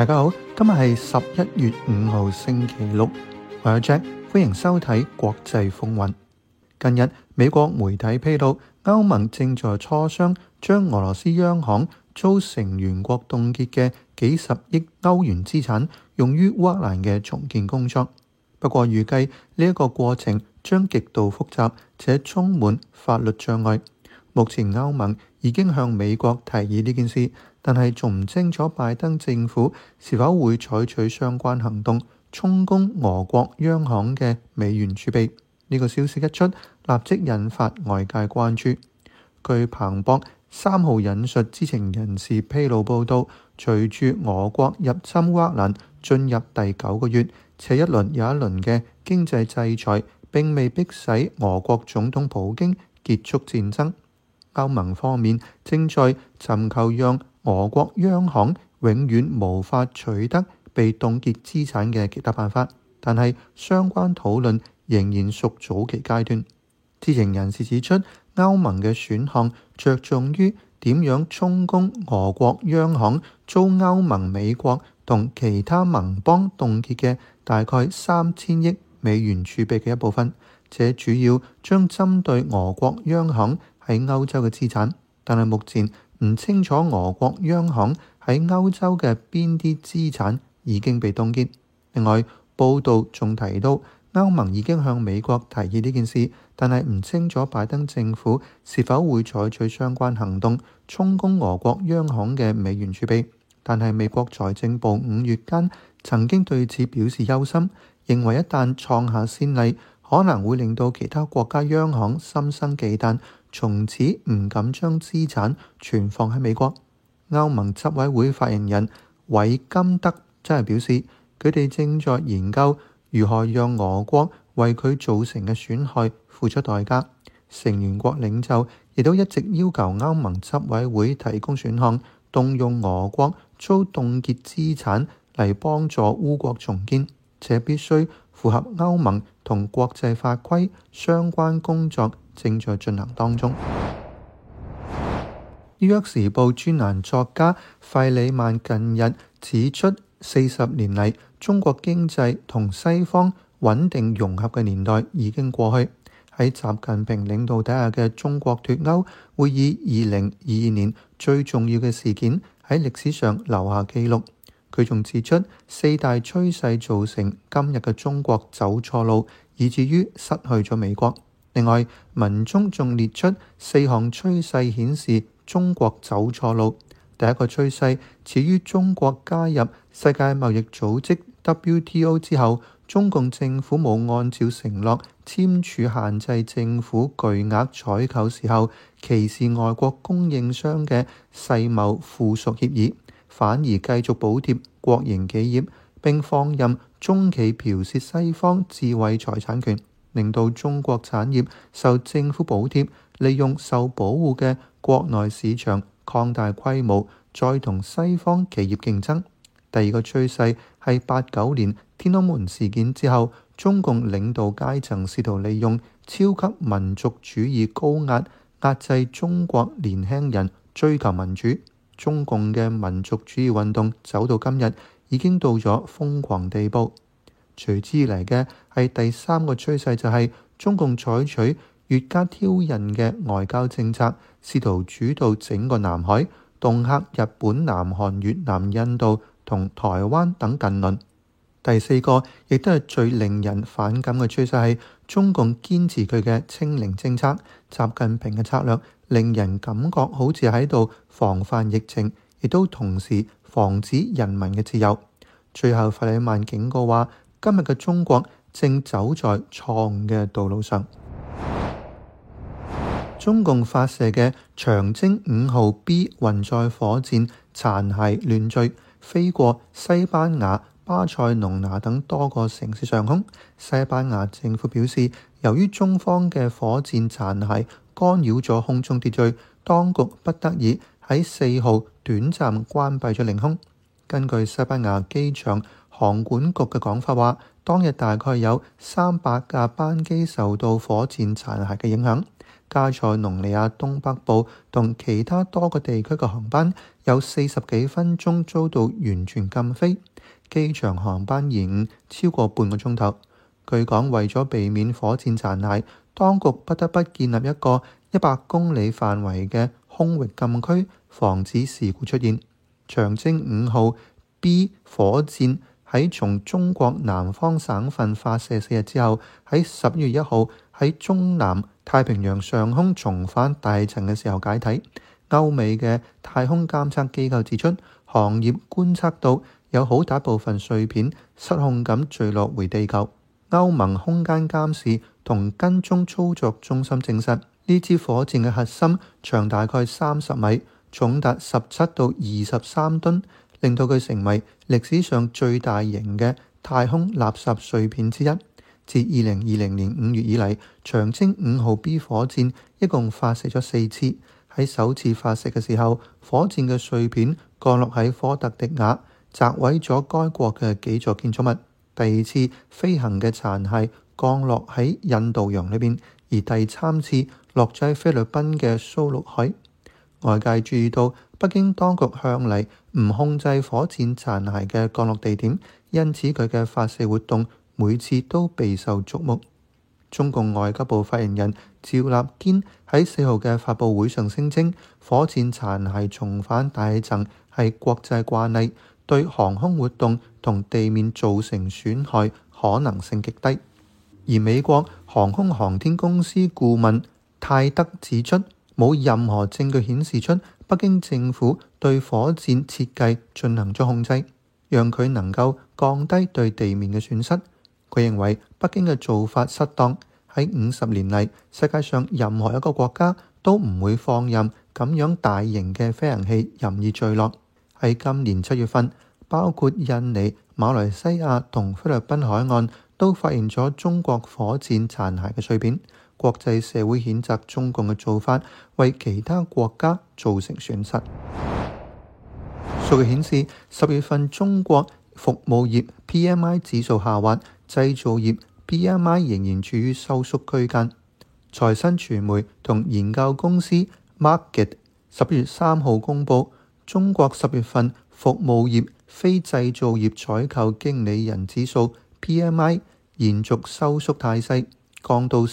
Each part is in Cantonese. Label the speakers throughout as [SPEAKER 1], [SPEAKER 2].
[SPEAKER 1] 大家好，今日係11月5號星期六，我係 Jack， 歡迎收睇國際風雲。近日美國媒體披露，歐盟正在磋商將俄羅斯央行遭成員國凍結嘅幾十億歐元資產用於烏克蘭嘅重建工作。不過預計呢一個過程將極度複雜且充滿法律障礙。目前歐盟已經向美國提議呢件事，但係仲唔清楚拜登政府是否會採取相關行動，充公俄國央行嘅美元儲備。呢個消息一出，立即引發外界關注。據彭博3號引述知情人士披露報道，隨住俄國入侵烏克蘭進入第9個月，且一輪又一輪嘅經濟制裁並未迫使俄國總統普京結束戰爭。歐盟方面正在尋求讓俄國央行永遠無法取得被凍結資產嘅其他辦法，但係相關討論仍然屬早期階段。知情人士指出，歐盟嘅選項着重於點樣充公俄國央行遭歐盟、美國同其他盟邦凍結嘅大概3000億美元儲備嘅一部分，這主要將針對俄國央行喺歐洲嘅資產，但係目前唔清楚俄國央行喺歐洲嘅邊啲資產已經被凍結。另外，報道仲提到，歐盟已經向美國提議呢件事，但係唔清楚拜登政府是否會採取相關行動，充公俄國央行嘅美元儲備。但係美國財政部5月間曾經對此表示憂心，認為一旦創下先例，可能會令到其他國家央行心生忌憚，從此唔敢將資產存放喺美國。歐盟執委會發言人韋金德真係表示，佢哋正在研究如何讓俄國為佢造成嘅損害付出代價。成員國領袖亦都一直要求歐盟執委會提供選項，動用俄國遭凍結資產嚟幫助烏國重建，且必須符合歐盟同國際法規，相關工作正在進行當中。紐約時報專欄作家費里曼近日指出，40年嚟中國經濟同西方穩定融合嘅年代已經過去。喺習近平領導底下嘅中國脫歐會以2022年最重要嘅事件喺歷史上留下記錄。佢仲指出4大趨勢造成今日嘅中國走錯路，以至於失去咗美國。另外，文中仲列出4項趨勢顯示中國走錯路。第一個趨勢始於中國加入世界貿易組織 WTO 之後，中共政府冇按照承諾簽署限制政府巨額採購時候歧視外國供應商嘅世貿附屬協議，反而繼續補貼國營企業，並放任中企剽竊西方智慧財產權，令到中國產業受政府補貼，利用受保護嘅國內市場擴大規模，再同西方企業競爭。第二個趨勢係89年天安門事件之後，中共領導階層試圖利用超級民族主義高壓制中國年輕人追求民主。中共嘅民族主義運動走到今日已經到咗瘋狂地步。隨之而嚟嘅係第三個趨勢，就係中共採取越加挑釁嘅外交政策，試圖主導整個南海，恫嚇日本、南韓、越南、印度同台灣等近鄰。第四個亦都係最令人反感嘅趨勢，係中共堅持佢嘅清零政策。習近平嘅策略令人感覺好似喺度防範疫情，亦都同時防止人民嘅自由。最後，費里曼警告話，今日嘅中國正走在錯誤嘅道路上。中共發射嘅長征5號 B 運載火箭殘骸亂墜，飛過西班牙、巴塞隆拿等多個城市上空。西班牙政府表示，由於中方嘅火箭殘骸干擾咗空中秩序，當局不得已喺4號短暫關閉咗領空。根據西班牙機場航管局嘅講法話，當日大概有300架班機受到火箭殘骸嘅影響。 加塞隆尼亞東北部同其他多個地區嘅航班有40幾分鐘遭到完全禁飛，機場航班延誤超過半個鐘頭。據講，為咗避免火箭殘骸，當局不得不建立一個100公里範圍嘅空域禁區，防止事故出現。長征5號 B 火箭喺從中國南方省份發射4日之後，喺11月1號喺中南太平洋上空重返大氣層嘅時候解體。歐美嘅太空監測機構指出，行業觀測到有好大部分碎片失控咁墜落回地球。歐盟空間監視同跟蹤操作中心證實，呢支火箭嘅核心長大概30米，重達17到23噸，令到佢成為歷史上最大型嘅太空垃圾碎片之一。自2020年5月以嚟，長征5號 B 火箭一共發射咗4次。喺首次發射嘅時候，火箭嘅碎片降落喺科特迪瓦，砸毀咗該國嘅幾座建築物。第二次飛行嘅殘骸降落喺印度洋裏邊，而第3次落咗喺菲律賓嘅蘇祿海。外界注意到北京當局向嚟唔控制火箭殘骸嘅降落地點，因此佢嘅發射活動每次都備受矚目。中共外交部發言人趙立堅喺4號嘅發佈會上聲稱，火箭殘骸重返大氣層係國際慣例，對航空活動同地面造成損害可能性極低。而美國航空航天公司顧問泰德指出，冇任何證據顯示出北京政府對火箭設計進行咗控制，讓佢能夠降低對地面嘅損失。佢認為北京嘅做法失當，喺50年嚟，世界上任何一個國家都唔會放任咁樣大型嘅飛行器任意墜落。喺今年7月份，包括印尼、馬來西亞同菲律賓海岸都發現咗中國火箭殘骸嘅碎片。國際社會譴責中共嘅做法，為其他國家造成損失。數據顯示，10月份中國服務業 PMI 指數下滑，製造業 PMI 仍然處於收縮區間。財新傳媒同研究公司 Markit 10月3號公佈，中國10月份服務業非製造業採購經理人指數 PMI 延續收縮態勢，降到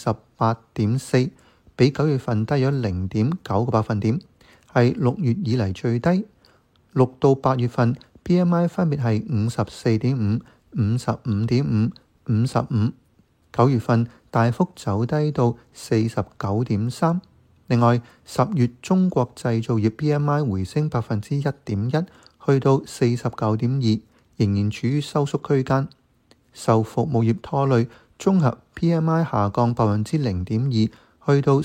[SPEAKER 1] 48.4，比9月份低咗0.9個百分點，係6月以嚟最低。6到8月份 PMI 分別係54.5、55.5、55。9月份大幅走低到49.3。另外，10月中國製造業 PMI 回升1.1%，去到49.2，仍然處於收縮區間。受服務業拖累，綜合 PMI 下降0.2%，去到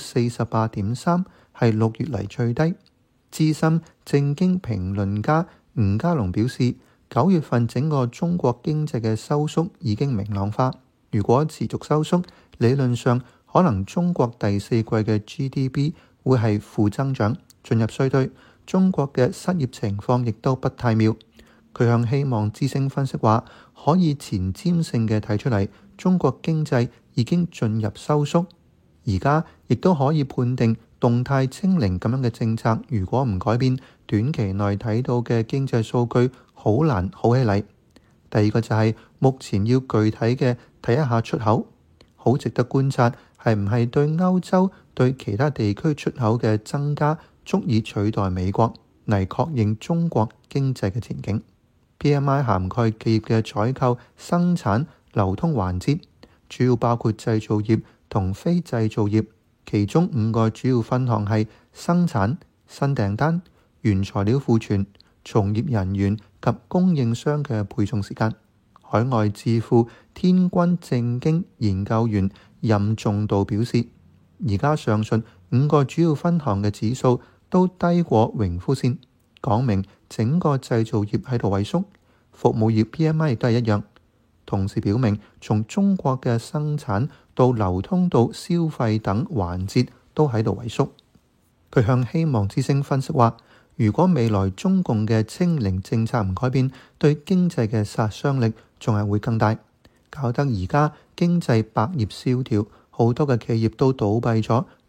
[SPEAKER 1] 48.3，係6月嚟最低。資深政經評論家吳家龍表示，9月份整個中國經濟嘅收縮已經明朗化，如果持續收縮，理論上可能中國第4季嘅 GDP 會係負增長，進入衰退。中國嘅失業情況亦都不太妙。佢向希望之聲分析話，可以前瞻性嘅睇出嚟，中國經濟已經進入收縮，而家亦都可以判定動態清零咁樣嘅政策，如果唔改變，短期內睇到嘅經濟數據好難好起嚟。第二個就係目前要具體嘅睇一下出口，好值得觀察係唔係對歐洲對其他地區出口嘅增加足以取代美國嚟確認中國經濟嘅前景。PMI 涵蓋企業嘅採購、生產、流通環節，主要包括製造業同非製造業，其中5個主要分項係生產、新訂單、原材料庫存、從業人員及供應商嘅配送時間。海外智庫天君正經研究員任重道表示，而家上述5個主要分項嘅指數都低過榮枯線，講明整個製造業喺度萎縮，服務業 PMI 亦都係一樣，同時表明從中國嘅生產到流通到消費等環節都喺度萎縮。佢向希望之聲分析話，如果未來中共嘅清零政策唔改變，對經濟嘅殺傷力仲係會更大，搞得而家經濟百業蕭條，好多嘅企業都倒閉咗，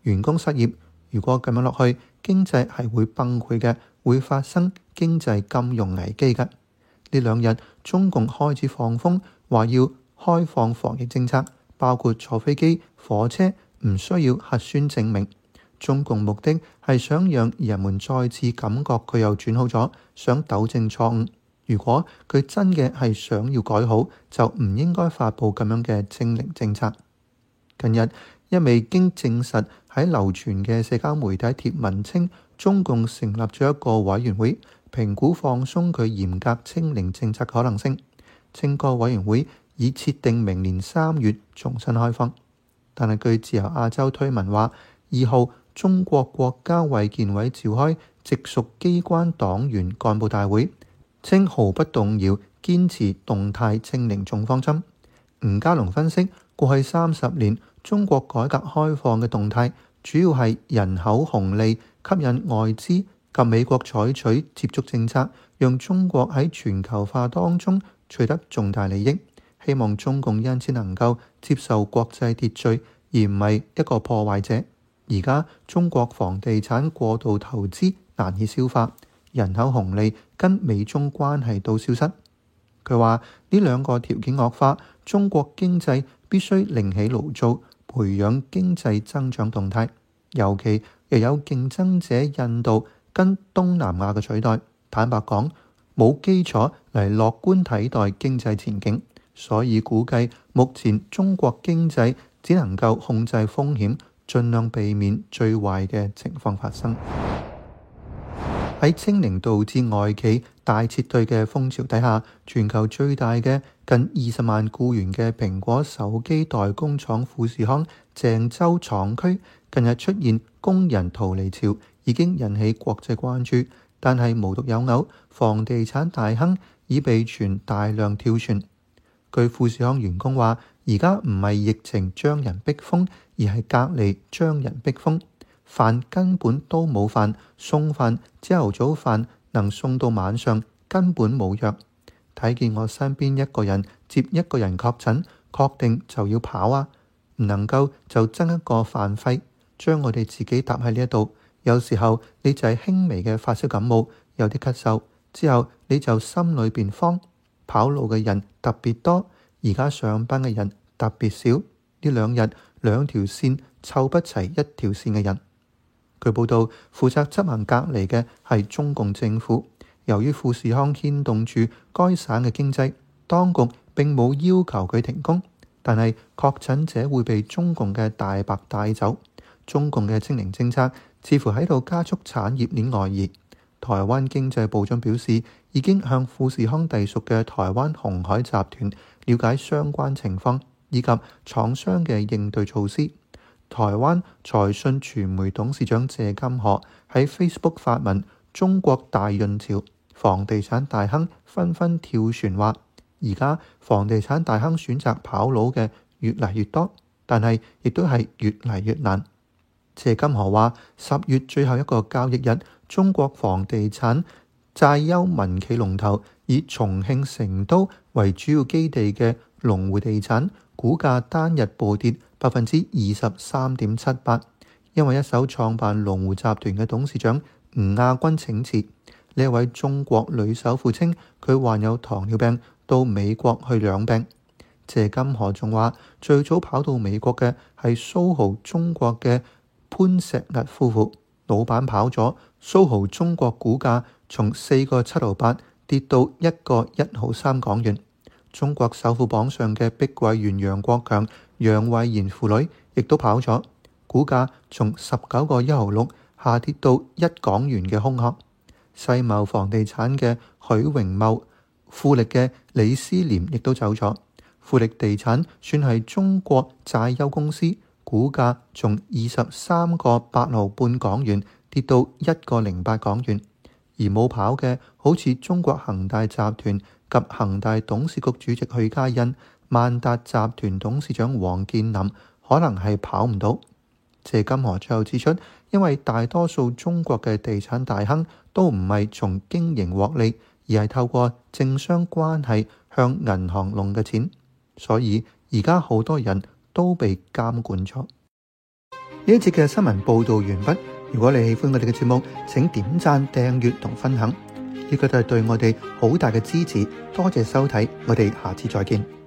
[SPEAKER 1] 員工失業。如果咁樣落去，經濟係會崩潰嘅，會發生經濟金融危機嘅。呢兩日中共開始放風，話要開放防疫政策，包括坐飛機、火車唔需要核酸證明。中共目的係想讓人們再次感覺佢又轉好咗，想糾正錯誤。如果佢真嘅係想要改好，就唔應該發布咁樣嘅清零政策。近日，一未經證實喺流傳嘅社交媒體貼文稱，中共成立咗一個委員會，評估放鬆佢嚴格清零政策可能性。稱個委員會已設定明年3月重新開放。但係據自由亞洲推文話，2號中國國家衛健委召開直屬機關黨員幹部大會，稱毫不動搖堅持動態清零總方針。吳家龍分析，過去30年中國改革開放嘅動態主要係人口紅利吸引外資及美國採取接觸政策，讓中國喺全球化當中取得重大利益。希望中共因此能夠接受國際秩序，而唔係一個破壞者。而家中國房地產過度投資難以消化，人口紅利跟美中關係都消失。佢話呢兩個條件惡化，中國經濟必須另起爐灶，培養經濟增長動態。尤其又有競爭者印度跟東南亞嘅取代，坦白講冇基礎嚟樂觀睇待經濟前景，所以估計目前中國經濟只能夠控制風險，盡量避免最壞嘅情況發生。喺清零導致外企大撤退嘅風潮底下，全球最大嘅近20萬僱員嘅蘋果手機代工廠富士康鄭州廠區近日出現工人逃離潮，已經引起國際關注。但係無獨有偶，房地產大亨已被傳大量跳船。據富士康員工話，而家唔係疫情將人逼瘋，而係隔離將人逼瘋。飯根本都冇飯，送飯朝頭早飯能送到晚上，根本冇藥。睇見我身邊一個人接一個人確診，確定就要跑啊！唔能夠就增一個飯費，將我哋自己搭喺呢一度。有時候你就係輕微嘅發燒感冒，有啲咳嗽，之後你就心裏邊慌。跑路嘅人特別多，而家上班嘅人特別少。呢2日2條線湊不齊1條線嘅人。據報道，負責執行隔離嘅係中共政府。由於富士康牽動住該省嘅經濟，當局並冇要求佢停工，但係確診者會被中共嘅大白帶走。中共嘅清零政策似乎喺度加速產業鏈外移。台灣經濟部長表示，已經向富士康隸屬嘅台灣鴻海集團了解相關情況以及廠商嘅應對措施。台灣財訊傳媒董事長謝金河喺 Facebook 發文：中國大潤潮，房地產大亨紛紛跳船，話而家房地產大亨選擇跑佬嘅越嚟越多，但係亦都係越嚟越難。謝金河話：10月最後一個交易日，中國房地產債優民企龍頭以重慶、成都為主要基地嘅龍湖地產股價單日暴跌23.78%，因為一手創辦龍湖集團嘅董事長吳亞軍請辭。呢位中國女首富稱佢患有糖尿病，到美國去養病。謝金河仲話，最早跑到美國嘅係蘇豪中國嘅潘石屹夫婦，老闆跑咗，蘇豪中國股價從4個7毫8跌到1個1毫3港元。中國首富榜上嘅碧桂園楊國強、楊惠妍父女亦都跑咗，股價從19個1毫6下跌到1港元嘅空殼。世茂房地產嘅許榮茂、富力嘅李思廉亦都走咗。富力地產算係中國債優公司，股價從23個8毫半港元跌到1個08港元。而冇跑嘅好似中國恒大集團及恒大董事局主席許家印、萬達集團董事長王健林可能係跑唔到。謝金河最後指出，因為大多數中國嘅地產大亨都唔係從經營獲利，而係透過政商關係向銀行弄嘅錢，所以而家好多人都被監管咗。 呢一節嘅新聞報道完畢。如果你喜歡我哋嘅節目，請點讚、訂閱同分享，呢個都係對我哋好大嘅支持。多謝收睇，我哋下次再見。